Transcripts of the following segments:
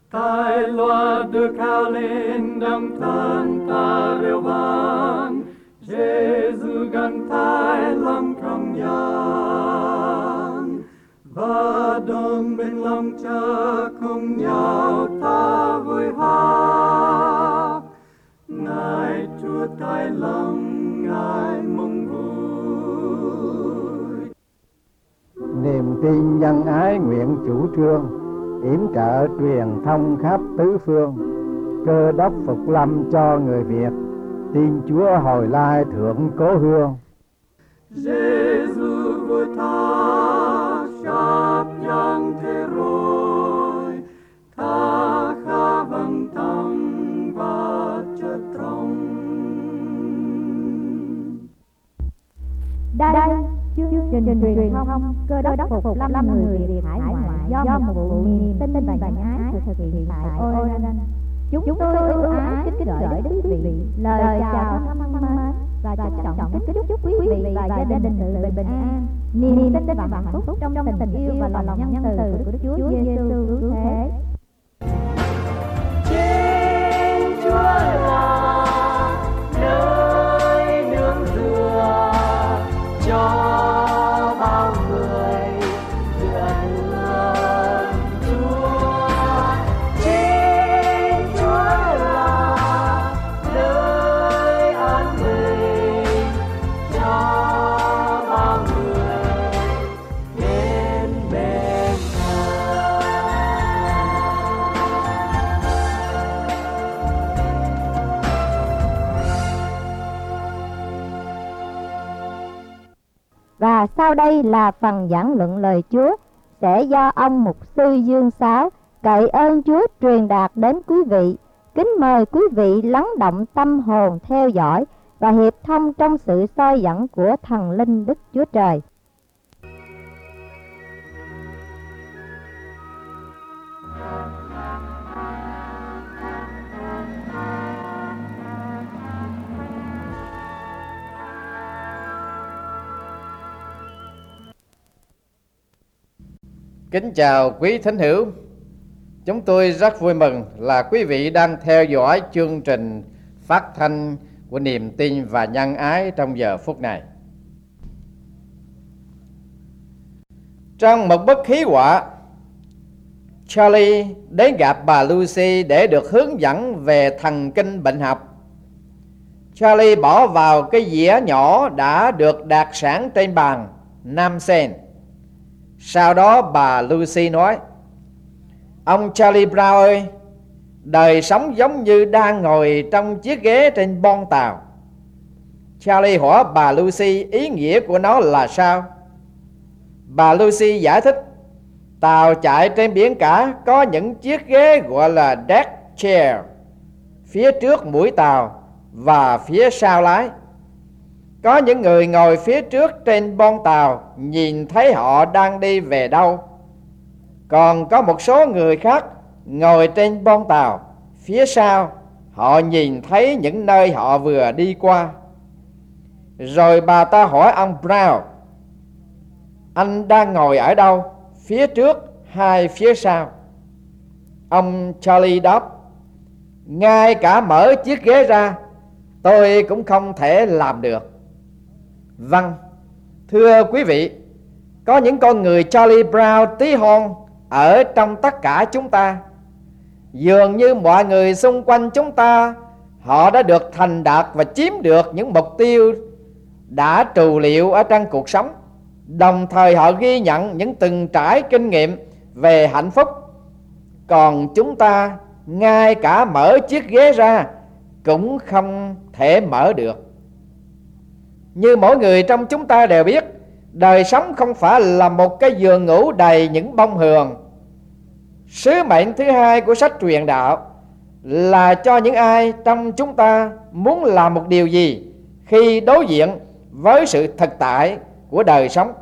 Tai loa được cao lên đấng thân ta reo vang, Giêsu gần tai lòng trong gian, và đồng bên lòng cha cùng nhau ta vui hát. Ngài Chúa tai lòng, Ngài mong vui. Niềm tin nhân ái nguyện chủ trương, yểm trợ truyền thông khắp tứ phương. Cơ đốc phục lâm cho người Việt, tin Chúa hồi lai thượng cố hương. Giêsu vua ta sắp giáng thế rồi, ta khá vâng tâm và chất trong. Đây chương trình truyền thông Cơ đốc phục lâm người Việt hải ngoại do một vụ niềm tin và nhân ái thực hiện tại Oregon. Chúng tôi ưu ái kính gửi đến quý vị lời chào thân mến và trân trọng kính chúc quý vị và gia đình sự bình an, niềm tin và hạnh phúc trong tình yêu và lòng nhân từ của Đức Chúa Giêsu cứu thế. Trên Chúa là nơi nương tựa cho bao người tựa nương Chúa. Trên Chúa là nơi an bình cho bao người đến bên nhau. Và sau đây là phần giảng luận lời Chúa sẽ do ông mục sư Dương Sáo cậy ơn Chúa truyền đạt đến quý vị. Kính mời quý vị lắng động tâm hồn theo dõi và hiệp thông trong sự soi dẫn của thần linh Đức Chúa Trời. Kính chào quý thính hữu. Chúng tôi rất vui mừng là quý vị đang theo dõi chương trình phát thanh của niềm tin và nhân ái trong giờ phút này. Trong một bức ký họa, Charlie đến gặp bà Lucy để được hướng dẫn về thần kinh bệnh học. Charlie bỏ vào cái dĩa nhỏ đã được đặt sẵn trên bàn nam sen. Sau đó bà Lucy nói: "Ông Charlie Brown ơi, đời sống giống như đang ngồi trong chiếc ghế trên bon tàu." Charlie hỏi bà Lucy ý nghĩa của nó là sao. Bà Lucy giải thích: tàu chạy trên biển cả có những chiếc ghế gọi là deck chair, phía trước mũi tàu và phía sau lái. Có những người ngồi phía trước trên bon tàu nhìn thấy họ đang đi về đâu. Còn có một số người khác ngồi trên bon tàu phía sau, họ nhìn thấy những nơi họ vừa đi qua. Rồi bà ta hỏi ông Brown: "Anh đang ngồi ở đâu, phía trước hay phía sau?" Ông Charlie đáp: "Ngay cả mở chiếc ghế ra tôi cũng không thể làm được." Vâng, thưa quý vị, có những con người Charlie Brown tí hon ở trong tất cả chúng ta. Dường như mọi người xung quanh chúng ta, họ đã được thành đạt và chiếm được những mục tiêu đã trù liệu ở trong cuộc sống. Đồng thời họ ghi nhận những từng trải kinh nghiệm về hạnh phúc. Còn chúng ta ngay cả mở chiếc ghế ra cũng không thể mở được. Như mỗi người trong chúng ta đều biết, đời sống không phải là một cái giường ngủ đầy những bông hường. Sứ mệnh thứ hai của sách truyền đạo là cho những ai trong chúng ta muốn làm một điều gì khi đối diện với sự thực tại của đời sống.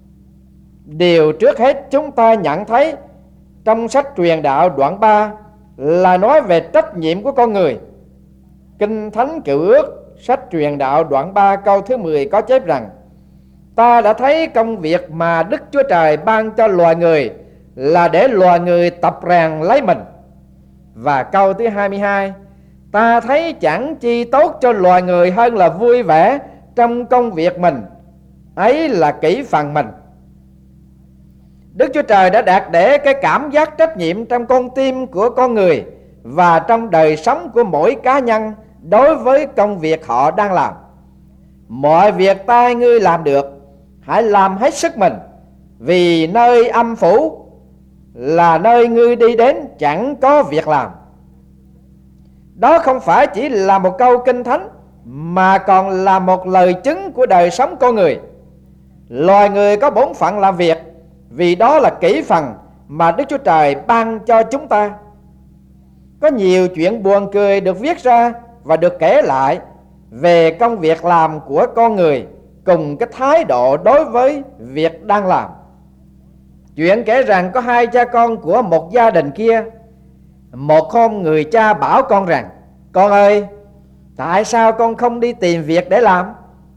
Điều trước hết chúng ta nhận thấy trong sách truyền đạo đoạn 3 là nói về trách nhiệm của con người. Kinh Thánh Cựu Ước, sách truyền đạo đoạn 3 câu thứ 10 có chép rằng: "Ta đã thấy công việc mà Đức Chúa Trời ban cho loài người là để loài người tập rèn lấy mình, Và câu thứ 22: ta thấy chẳng chi tốt cho loài người hơn là vui vẻ trong công việc mình, ấy là kỹ phần mình. Đức Chúa Trời đã đặt để cái cảm giác trách nhiệm trong con tim của con người và trong đời sống của mỗi cá nhân đối với công việc họ đang làm. Mọi việc tay ngươi làm được, hãy làm hết sức mình, vì nơi âm phủ là nơi ngươi đi đến chẳng có việc làm. Đó không phải chỉ là một câu kinh thánh, mà còn là một lời chứng của đời sống con người. Loài người có bổn phận làm việc, vì đó là kỹ phần mà Đức Chúa Trời ban cho chúng ta. Có nhiều chuyện buồn cười được viết ra và được kể lại về công việc làm của con người cùng cái thái độ đối với việc đang làm. Chuyện kể rằng có hai cha con của một gia đình kia. Một hôm người cha bảo con rằng: con ơi, tại sao con không đi tìm việc để làm?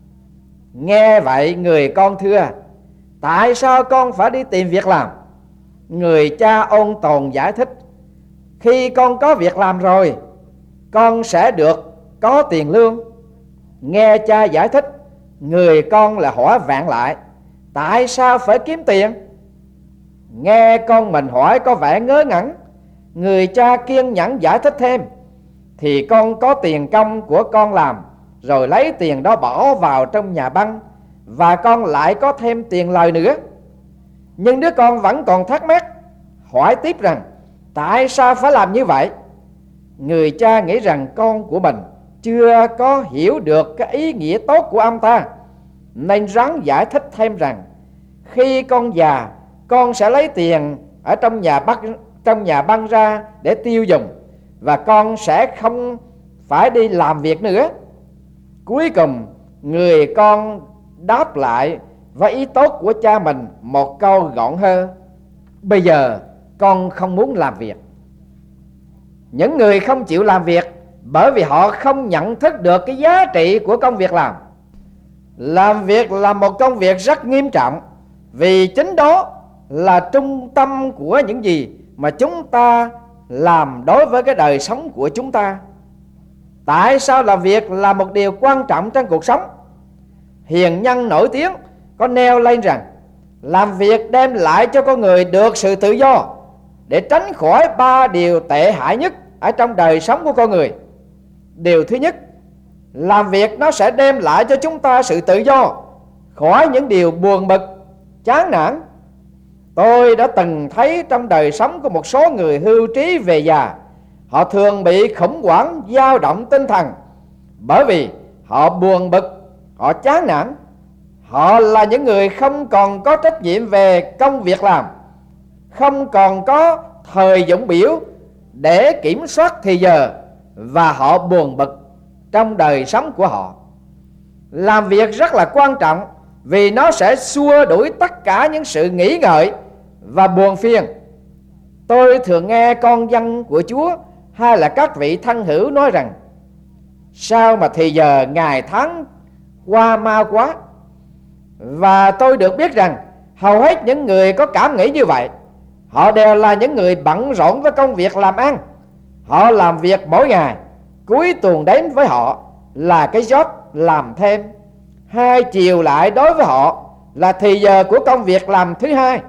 Nghe vậy người con thưa: tại sao con phải đi tìm việc làm? Người cha ôn tồn giải thích: khi con có việc làm rồi, con sẽ được có tiền lương. Nghe cha giải thích, người con lại hỏi vặn lại: tại sao phải kiếm tiền? Nghe con mình hỏi có vẻ ngớ ngẩn, người cha kiên nhẫn giải thích thêm: thì con có tiền công của con làm, rồi lấy tiền đó bỏ vào trong nhà băng, và con lại có thêm tiền lời nữa. Nhưng đứa con vẫn còn thắc mắc, hỏi tiếp rằng: tại sao phải làm như vậy? Người cha nghĩ rằng con của mình chưa có hiểu được cái ý nghĩa tốt của ông ta, nên ráng giải thích thêm rằng: khi con già, con sẽ lấy tiền ở trong nhà băng ra để tiêu dùng, và con sẽ không phải đi làm việc nữa. Cuối cùng người con đáp lại với ý tốt của cha mình một câu gọn hơn: bây giờ con không muốn làm việc. Những người không chịu làm việc bởi vì họ không nhận thức được cái giá trị của công việc làm. Làm việc là một công việc rất nghiêm trọng, vì chính đó là trung tâm của những gì mà chúng ta làm đối với cái đời sống của chúng ta. Tại sao làm việc là một điều quan trọng trong cuộc sống? Hiền nhân nổi tiếng có nêu lên rằng làm việc đem lại cho con người được sự tự do để tránh khỏi 3 điều tệ hại nhất ở trong đời sống của con người. Điều thứ nhất, làm việc nó sẽ đem lại cho chúng ta sự tự do khỏi những điều buồn bực, chán nản. Tôi đã từng thấy trong đời sống của một số người hưu trí về già, họ thường bị khủng hoảng, dao động tinh thần, bởi vì họ buồn bực, họ chán nản. Họ là những người không còn có trách nhiệm về công việc làm, không còn có thời dụng biểu để kiểm soát thì giờ, và họ buồn bực trong đời sống của họ. Làm việc rất là quan trọng, vì nó sẽ xua đuổi tất cả những sự nghĩ ngợi và buồn phiền. Tôi thường nghe con dân của Chúa hay là các vị thân hữu nói rằng: sao mà thì giờ ngày tháng qua mau quá. Và tôi được biết rằng hầu hết những người có cảm nghĩ như vậy, họ đều là những người bận rộn với công việc làm ăn. Họ làm việc mỗi ngày, cuối tuần đến với họ là cái job làm thêm, 2 chiều lại đối với họ là thì giờ của công việc làm thứ hai.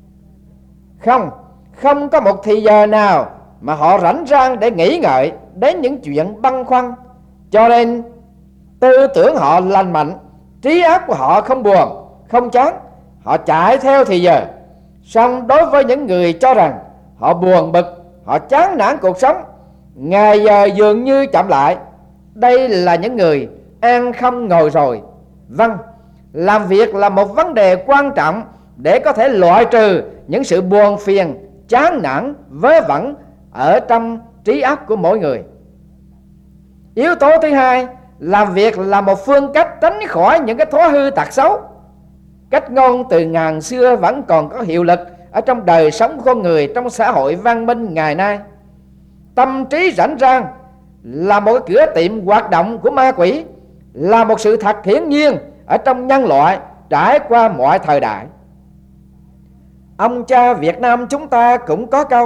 Không có một thì giờ nào mà họ rảnh rang để nghĩ ngợi đến những chuyện băn khoăn. Cho nên tư tưởng họ lành mạnh, trí óc của họ không buồn, không chán, họ chạy theo thì giờ. Song đối với những người cho rằng họ buồn bực, họ chán nản cuộc sống, ngày giờ dường như chậm lại, đây là những người ăn không ngồi rồi. Vâng, làm việc là một vấn đề quan trọng để có thể loại trừ những sự buồn phiền, chán nản, vớ vẩn ở trong trí óc của mỗi người. Yếu tố thứ hai, làm việc là một phương cách tránh khỏi những cái thói hư tật xấu. Cách ngôn từ ngàn xưa vẫn còn có hiệu lực ở trong đời sống của con người trong xã hội văn minh ngày nay. Tâm trí rảnh rang là một cái cửa tiệm hoạt động của ma quỷ, là một sự thật hiển nhiên ở trong nhân loại trải qua mọi thời đại. Ông cha Việt Nam chúng ta cũng có câu: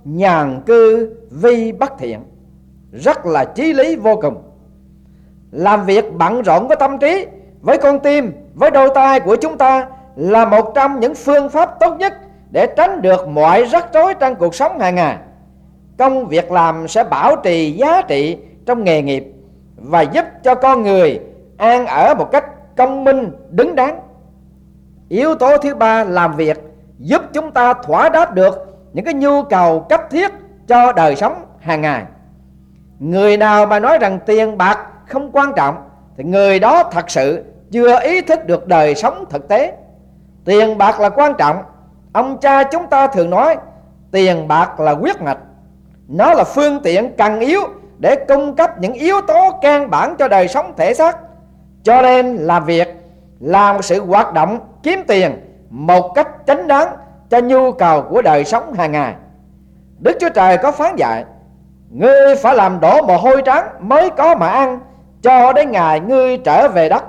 nhàn cư vi bất thiện. Rất là chí lý vô cùng. Làm việc bận rộn với tâm trí, với con tim, với đôi tay của chúng ta là một trong những phương pháp tốt nhất để tránh được mọi rắc rối trong cuộc sống hàng ngày. Công việc làm sẽ bảo trì giá trị trong nghề nghiệp và giúp cho con người ăn ở một cách công minh, đứng đắn. Yếu tố thứ ba, làm việc giúp chúng ta thỏa đáp được những cái nhu cầu cấp thiết cho đời sống hàng ngày. Người nào mà nói rằng tiền bạc không quan trọng thì người đó thật sự chưa ý thức được đời sống thực tế. Tiền bạc là quan trọng. Ông cha chúng ta thường nói tiền bạc là huyết mạch. Nó là phương tiện cần yếu để cung cấp những yếu tố căn bản cho đời sống thể xác. Cho nên làm việc là một sự hoạt động kiếm tiền một cách chính đáng cho nhu cầu của đời sống hàng ngày. Đức Chúa Trời có phán dạy: ngươi phải làm đổ mồ hôi trắng mới có mà ăn, cho đến ngày ngươi trở về đất.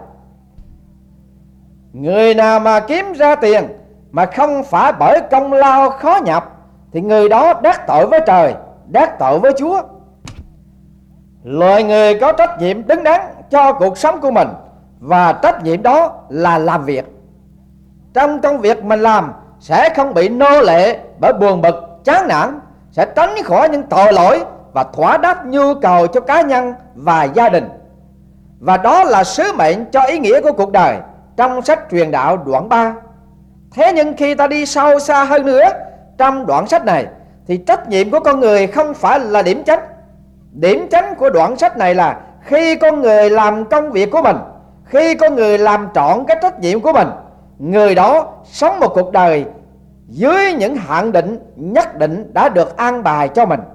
Người nào mà kiếm ra tiền mà không phải bởi công lao khó nhọc thì người đó đắc tội với trời, đắc tội với Chúa. Loài người có trách nhiệm đứng đắn cho cuộc sống của mình, và trách nhiệm đó là làm việc. Trong công việc mình làm sẽ không bị nô lệ bởi buồn bực, chán nản, sẽ tránh khỏi những tội lỗi và thỏa đáp nhu cầu cho cá nhân và gia đình. Và đó là sứ mệnh cho ý nghĩa của cuộc đời trong sách Truyền Đạo đoạn 3. Thế nhưng khi ta đi sâu xa hơn nữa trong đoạn sách này thì trách nhiệm của con người không phải là điểm chánh. Điểm chánh của đoạn sách này là khi con người làm công việc của mình, khi con người làm trọn cái trách nhiệm của mình, người đó sống một cuộc đời dưới những hạn định nhất định đã được an bài cho mình.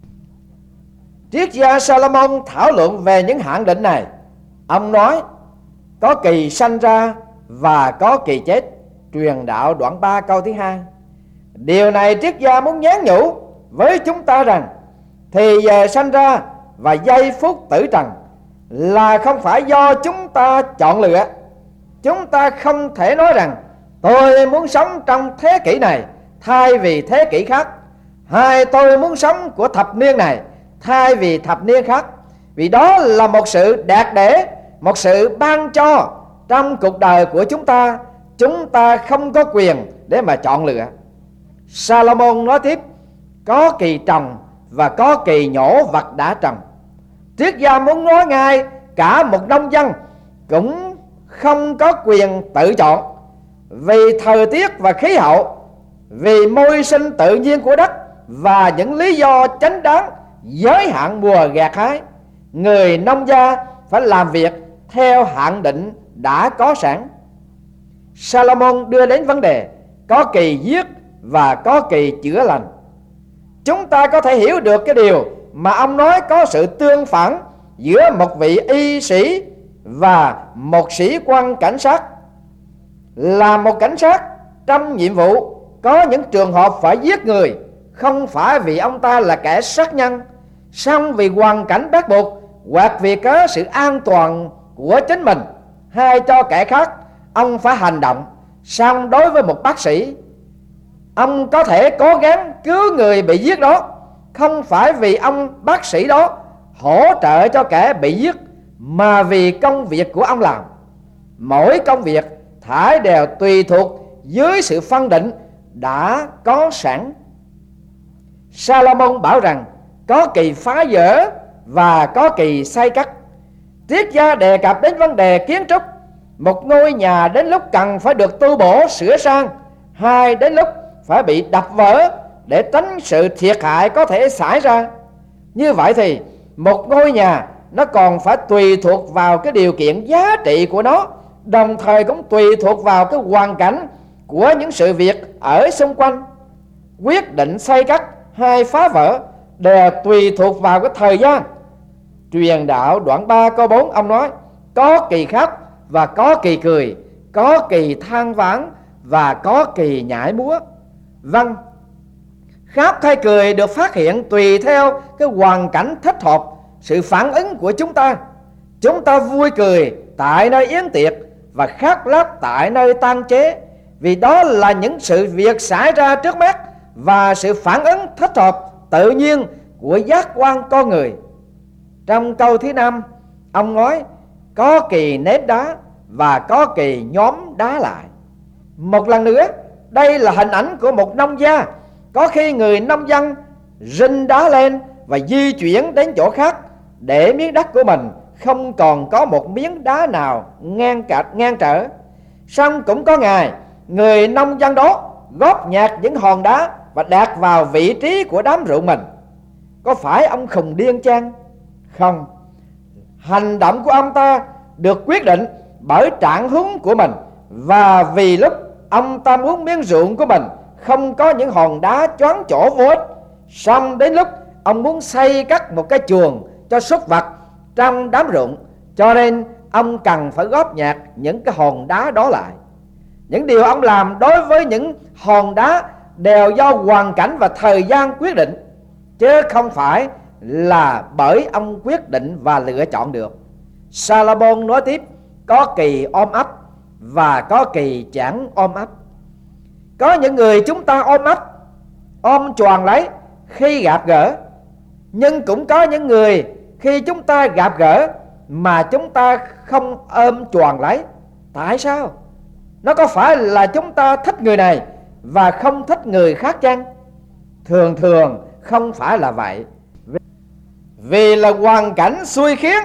Triết gia Salomon thảo luận về những hạn định này. Ông nói có kỳ sanh ra và có kỳ chết. Truyền Đạo đoạn 3 câu thứ 2. Điều này triết gia muốn nhắn nhủ với chúng ta rằng thì giờ sanh ra và giây phút tử trần là không phải do chúng ta chọn lựa. Chúng ta không thể nói rằng tôi muốn sống trong thế kỷ này thay vì thế kỷ khác, hay tôi muốn sống của thập niên này thay vì thập niên khác. Vì đó là một sự đạt để, một sự ban cho trong cuộc đời của chúng ta. Chúng ta không có quyền để mà chọn lựa. Salomon nói tiếp, có kỳ trồng và có kỳ nhổ vật đã trồng. Triết gia muốn nói ngay cả một nông dân cũng không có quyền tự chọn, vì thời tiết và khí hậu, vì môi sinh tự nhiên của đất và những lý do chánh đáng giới hạn mùa gặt hái. Người nông gia phải làm việc theo hạn định đã có sẵn. Salomon đưa đến vấn đề có kỳ giết và có kỳ chữa lành. Chúng ta có thể hiểu được cái điều mà ông nói có sự tương phản giữa một vị y sĩ và một sĩ quan cảnh sát. Là một cảnh sát trong nhiệm vụ, có những trường hợp phải giết người, không phải vì ông ta là kẻ sát nhân, song vì hoàn cảnh bắt buộc hoặc vì có sự an toàn của chính mình hay cho kẻ khác, ông phải hành động. Song đối với một bác sĩ, ông có thể cố gắng cứu người bị giết đó, không phải vì ông bác sĩ đó hỗ trợ cho kẻ bị giết, mà vì công việc của ông làm. Mỗi công việc thải đều tùy thuộc dưới sự phân định đã có sẵn. Salomon bảo rằng có kỳ phá vỡ và có kỳ xây cất. Triết gia đề cập đến vấn đề kiến trúc. Một ngôi nhà đến lúc cần phải được tu bổ sửa sang, hay đến lúc phải bị đập vỡ để tránh sự thiệt hại có thể xảy ra. Như vậy thì một ngôi nhà nó còn phải tùy thuộc vào cái điều kiện giá trị của nó, đồng thời cũng tùy thuộc vào cái hoàn cảnh của những sự việc ở xung quanh. Quyết định xây cất hay phá vỡ đều tùy thuộc vào cái thời gian. Truyền Đạo đoạn 3 câu 4 ông nói có kỳ khóc và có kỳ cười, có kỳ than vãn và có kỳ nhảy múa. Vâng, khóc hay cười được phát hiện tùy theo cái hoàn cảnh thích hợp, sự phản ứng của chúng ta. Chúng ta vui cười tại nơi yến tiệc và khóc lóc tại nơi tang chế, vì đó là những sự việc xảy ra trước mắt và sự phản ứng thích hợp tự nhiên của giác quan con người. Trong câu thứ 5, ông nói có kỳ ném đá và có kỳ nhóm đá lại. Một lần nữa, đây là hình ảnh của một nông gia. Có khi người nông dân rinh đá lên và di chuyển đến chỗ khác, để miếng đất của mình không còn có một miếng đá nào ngang trở. Song cũng có ngày, người nông dân đó góp nhặt những hòn đá và đặt vào vị trí của đám ruộng mình. Có phải ông khùng điên chăng? Không. Hành động của ông ta được quyết định bởi trạng huống của mình, và vì lúc ông ta muốn miếng ruộng của mình không có những hòn đá choán chỗ vô ích, xong đến lúc ông muốn xây cất một cái chuồng cho súc vật trong đám ruộng, cho nên ông cần phải góp nhặt những cái hòn đá đó lại. Những điều ông làm đối với những hòn đá đều do hoàn cảnh và thời gian quyết định, chứ không phải là bởi ông quyết định và lựa chọn được. Salomon nói tiếp, có kỳ ôm ấp và có kỳ chẳng ôm ấp. Có những người chúng ta ôm ấp, ôm choàng lấy khi gặp gỡ, nhưng cũng có những người khi chúng ta gặp gỡ mà chúng ta không ôm choàng lấy. Tại sao? Nó có phải là chúng ta thích người này và không thích người khác chăng? Thường thường không phải là vậy. Vì là hoàn cảnh xui khiến,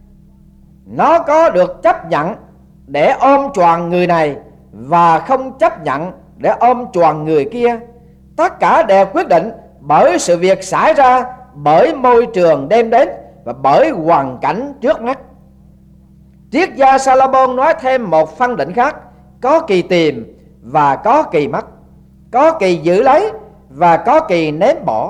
nó có được chấp nhận để ôm choàng người này và không chấp nhận để ôm choàng người kia. Tất cả đều quyết định bởi sự việc xảy ra, bởi môi trường đem đến và bởi hoàn cảnh trước mắt. Triết gia Salomon nói thêm một phân định khác, có kỳ tìm và có kỳ mất, có kỳ giữ lấy và có kỳ ném bỏ.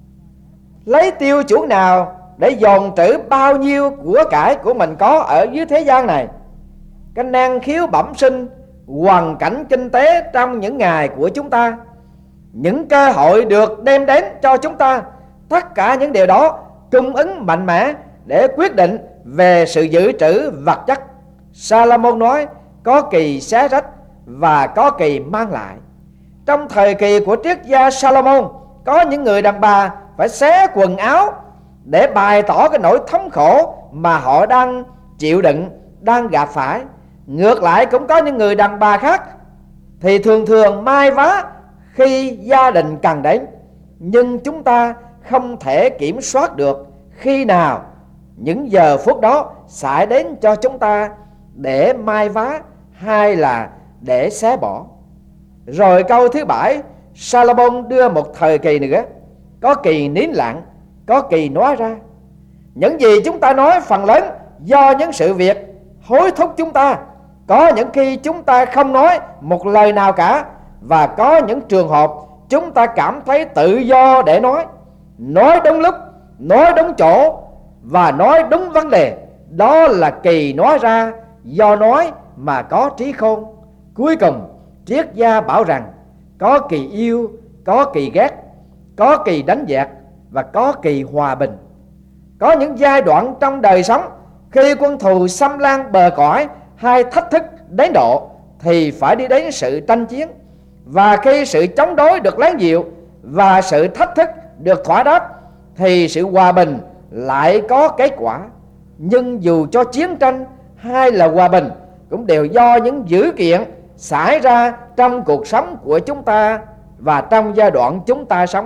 Lấy tiêu chuẩn nào để dồn trữ bao nhiêu của cải của mình có ở dưới thế gian này? Cái năng khiếu bẩm sinh, hoàn cảnh kinh tế trong những ngày của chúng ta, những cơ hội được đem đến cho chúng ta, tất cả những điều đó cung ứng mạnh mẽ để quyết định về sự dự trữ vật chất. Salomon nói có kỳ xé rách và có kỳ mang lại. Trong thời kỳ của triết gia Salomon, có những người đàn bà phải xé quần áo để bày tỏ cái nỗi thống khổ mà họ đang chịu đựng, đang gặp phải. Ngược lại, cũng có những người đàn bà khác thì thường thường mai vá khi gia đình cần đến. Nhưng chúng ta không thể kiểm soát được khi nào những giờ phút đó sẽ đến cho chúng ta để mai vá hay là để xé bỏ. Rồi câu thứ 7, Salomon đưa một thời kỳ nữa, có kỳ nín lặng, có kỳ nói ra. Những gì chúng ta nói phần lớn do những sự việc hối thúc chúng ta. Có những khi chúng ta không nói một lời nào cả, và có những trường hợp chúng ta cảm thấy tự do để nói đúng lúc, nói đúng chỗ và nói đúng vấn đề. Đó là kỳ nói ra, do nói mà có trí khôn. Cuối cùng, triết gia bảo rằng có kỳ yêu, có kỳ ghét, có kỳ đánh dẹp và có kỳ hòa bình. Có những giai đoạn trong đời sống khi quân thù xâm lan bờ cõi hay thách thức đến độ thì phải đi đến sự tranh chiến. Và khi sự chống đối được lắng dịu và sự thách thức được thỏa đáp thì sự hòa bình lại có kết quả. Nhưng dù cho chiến tranh hay là hòa bình cũng đều do những dữ kiện xảy ra trong cuộc sống của chúng ta và trong giai đoạn chúng ta sống.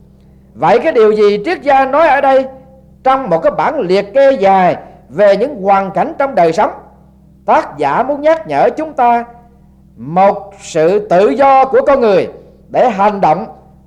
Vậy cái điều gì triết gia nói ở đây trong một cái bản liệt kê dài về những hoàn cảnh trong đời sống? Tác giả muốn nhắc nhở chúng ta một sự tự do của con người để hành động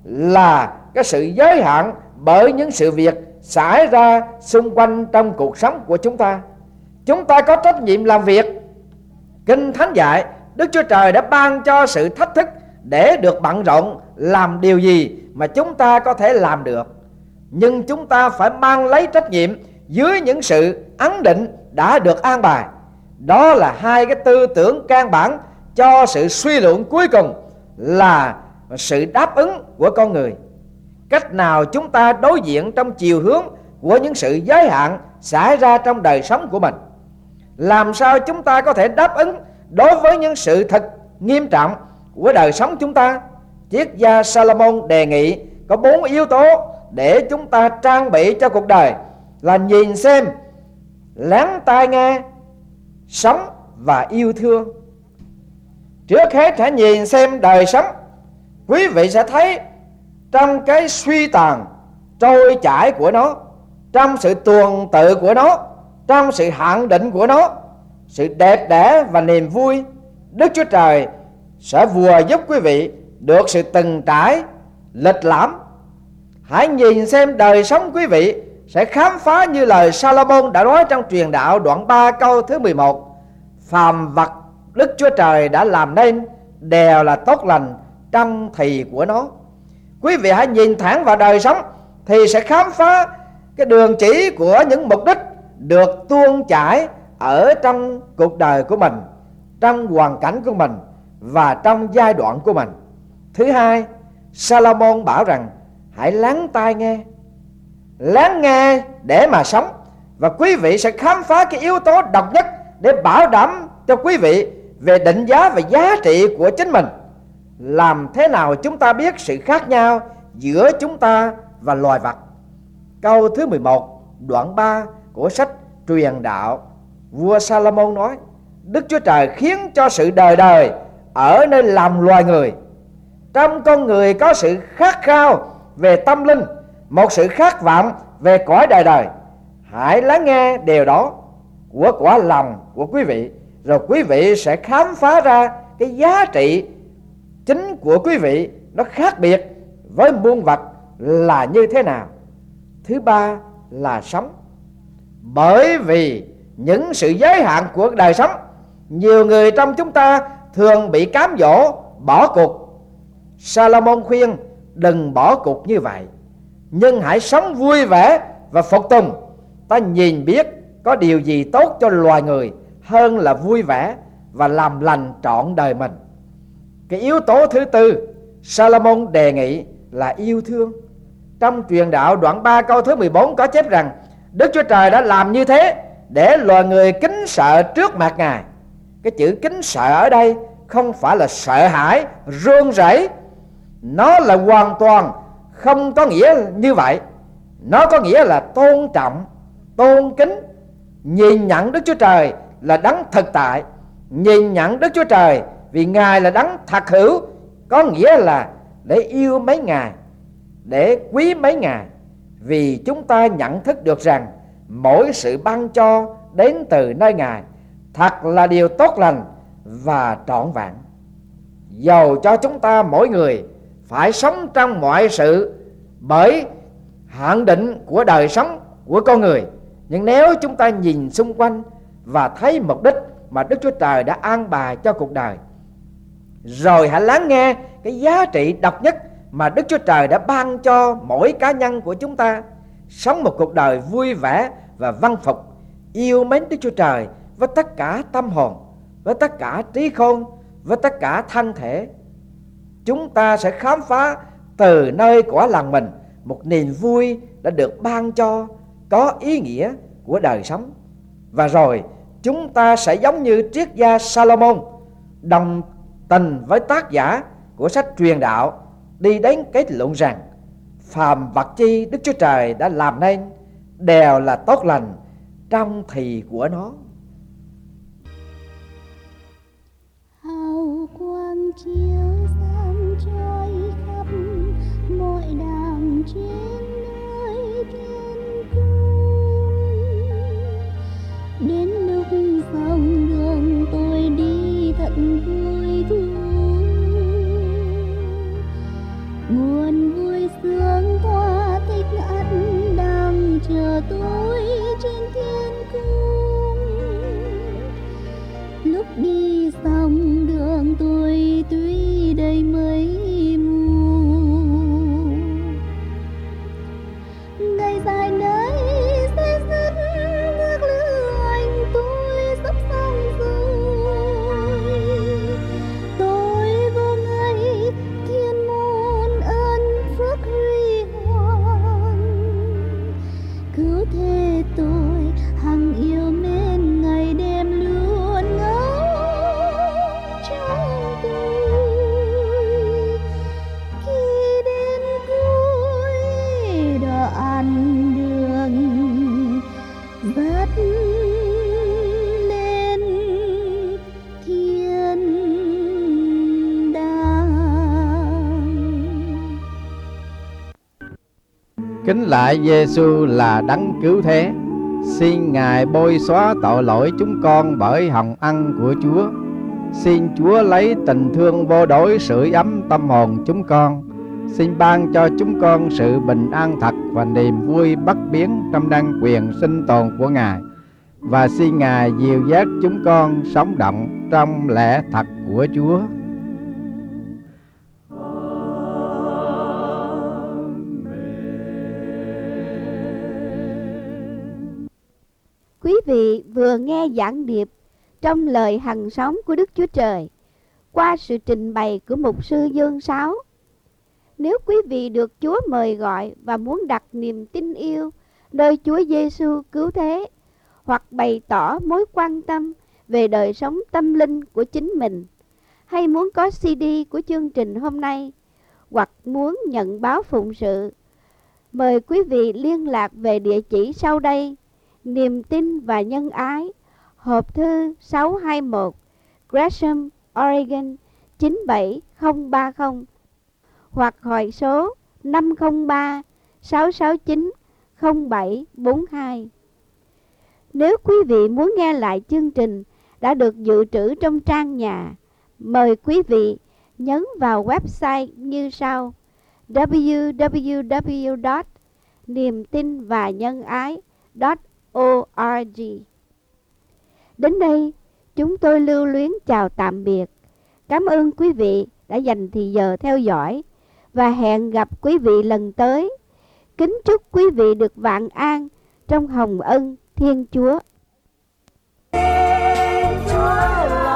là cái sự giới hạn bởi những sự việc xảy ra xung quanh trong cuộc sống của chúng ta. Chúng ta có trách nhiệm làm việc. Kinh Thánh dạy Đức Chúa Trời đã ban cho sự thách thức để được bận rộn làm điều gì mà chúng ta có thể làm được. Nhưng chúng ta phải mang lấy trách nhiệm dưới những sự ấn định đã được an bài. Đó là hai cái tư tưởng căn bản cho sự suy luận cuối cùng là sự đáp ứng của con người. Cách nào chúng ta đối diện trong chiều hướng của những sự giới hạn xảy ra trong đời sống của mình? Làm sao chúng ta có thể đáp ứng đối với những sự thật nghiêm trọng của đời sống chúng ta? triết gia Salomon đề nghị có 4 yếu tố để chúng ta trang bị cho cuộc đời, là nhìn xem, lắng tai nghe, sống và yêu thương. Trước hết hãy nhìn xem đời sống. Quý vị sẽ thấy trong cái suy tàn trôi chảy của nó, trong sự tuần tự của nó, trong sự hạn định của nó, sự đẹp đẽ và niềm vui, Đức Chúa Trời sẽ vừa giúp quý vị được sự từng trải, lịch lãm. Hãy nhìn xem đời sống quý vị sẽ khám phá như lời Salomon đã nói trong Truyền Đạo đoạn 3 câu thứ 11: phàm vật Đức Chúa Trời đã làm nên đều là tốt lành trong thì của nó. Quý vị hãy nhìn thẳng vào đời sống thì sẽ khám phá cái đường chỉ của những mục đích được tuôn chảy ở trong cuộc đời của mình, trong hoàn cảnh của mình và trong giai đoạn của mình. Thứ hai, Salomon bảo rằng hãy lắng tai nghe. Lắng nghe để mà sống. Và quý vị sẽ khám phá cái yếu tố độc nhất để bảo đảm cho quý vị về định giá và giá trị của chính mình. Làm thế nào chúng ta biết sự khác nhau giữa chúng ta và loài vật? Câu thứ 11 đoạn 3 của sách Truyền Đạo, vua Salomon nói: Đức Chúa Trời khiến cho sự đời đời ở nơi làm loài người. Trong con người có sự khát khao về tâm linh, một sự khát vọng về cõi đời đời. Hãy lắng nghe điều đó của quả lòng của quý vị, rồi quý vị sẽ khám phá ra cái giá trị chính của quý vị nó khác biệt với muôn vật là như thế nào. Thứ ba là sống. Bởi vì những sự giới hạn của đời sống, nhiều người trong chúng ta thường bị cám dỗ bỏ cuộc. Salomon khuyên đừng bỏ cuộc như vậy, nhưng hãy sống vui vẻ và phục tùng. Ta nhìn biết có điều gì tốt cho loài người hơn là vui vẻ và làm lành trọn đời mình. Cái yếu tố thứ tư Salomon đề nghị là yêu thương. Trong Truyền Đạo đoạn 3 câu thứ 14 có chép rằng Đức Chúa Trời đã làm như thế để loài người kính sợ trước mặt Ngài. Cái chữ kính sợ ở đây không phải là sợ hãi, run rẩy. Nó là hoàn toàn không có nghĩa như vậy. Nó có nghĩa là tôn trọng, tôn kính, nhìn nhận Đức Chúa Trời là đấng thực tại, nhìn nhận Đức Chúa Trời vì Ngài là đấng thật hữu. Có nghĩa là để yêu mấy Ngài, để quý mấy Ngài, vì chúng ta nhận thức được rằng mỗi sự ban cho đến từ nơi Ngài thật là điều tốt lành và trọn vẹn. Dầu cho chúng ta mỗi người phải sống trong mọi sự bởi hạn định của đời sống của con người, nhưng nếu chúng ta nhìn xung quanh và thấy mục đích mà Đức Chúa Trời đã an bài cho cuộc đời, rồi hãy lắng nghe cái giá trị độc nhất mà Đức Chúa Trời đã ban cho mỗi cá nhân của chúng ta, sống một cuộc đời vui vẻ và vâng phục, yêu mến Đức Chúa Trời với tất cả tâm hồn, với tất cả trí khôn, với tất cả thân thể. Chúng ta sẽ khám phá từ nơi của lòng mình một niềm vui đã được ban cho, có ý nghĩa của đời sống. Và rồi chúng ta sẽ giống như triết gia Salomon, đồng tình với tác giả của sách Truyền Đạo, đi đến kết luận rằng phàm vật chi Đức Chúa Trời đã làm nên đều là tốt lành trong thì của nó. Hào quang chiếu sáng trôi khắp mọi đàng trên nơi thiên cung. Đến lúc dòng đường tôi đi thật vui thú, nguồn vui sướng thỏa thích ắt đang chờ tôi trên thiên cung. Lúc đi dòng đường tôi tuy đầy mây mù, ngày dài nơi sẽ dứt bước lữ hành tôi sắp xong rồi. Tôi vô ngay thiên môn ơn phước huy hoàng, cứu thế Kính lạy Giêsu là đấng cứu thế, xin Ngài bôi xóa tội lỗi chúng con bởi hồng ân của Chúa. Xin Chúa lấy tình thương vô đối sưởi ấm tâm hồn chúng con. Xin ban cho chúng con sự bình an thật và niềm vui bất biến trong năng quyền sinh tồn của Ngài. Và xin Ngài dìu dắt chúng con sống động trong lẽ thật của Chúa. Quý vị vừa nghe giảng điệp trong lời hằng sống của Đức Chúa Trời qua sự trình bày của mục sư Dương Sáu. Nếu quý vị được Chúa mời gọi và muốn đặt niềm tin yêu nơi Chúa Giêsu cứu thế, hoặc bày tỏ mối quan tâm về đời sống tâm linh của chính mình, hay muốn có CD của chương trình hôm nay, hoặc muốn nhận báo phụng sự, mời quý vị liên lạc về địa chỉ sau đây: Niềm tin và nhân ái, hộp thư 621, Gresham, Oregon 97030, hoặc hỏi số 503 669 0742. Nếu quý vị muốn nghe lại chương trình đã được dự trữ trong trang nhà, mời quý vị nhấn vào website như sau: www.niemtinvanhângai.org. Đến đây, chúng tôi lưu luyến chào tạm biệt. Cảm ơn quý vị đã dành thời giờ theo dõi và hẹn gặp quý vị lần tới. Kính chúc quý vị được vạn an trong hồng ân Thiên Chúa. Chúa là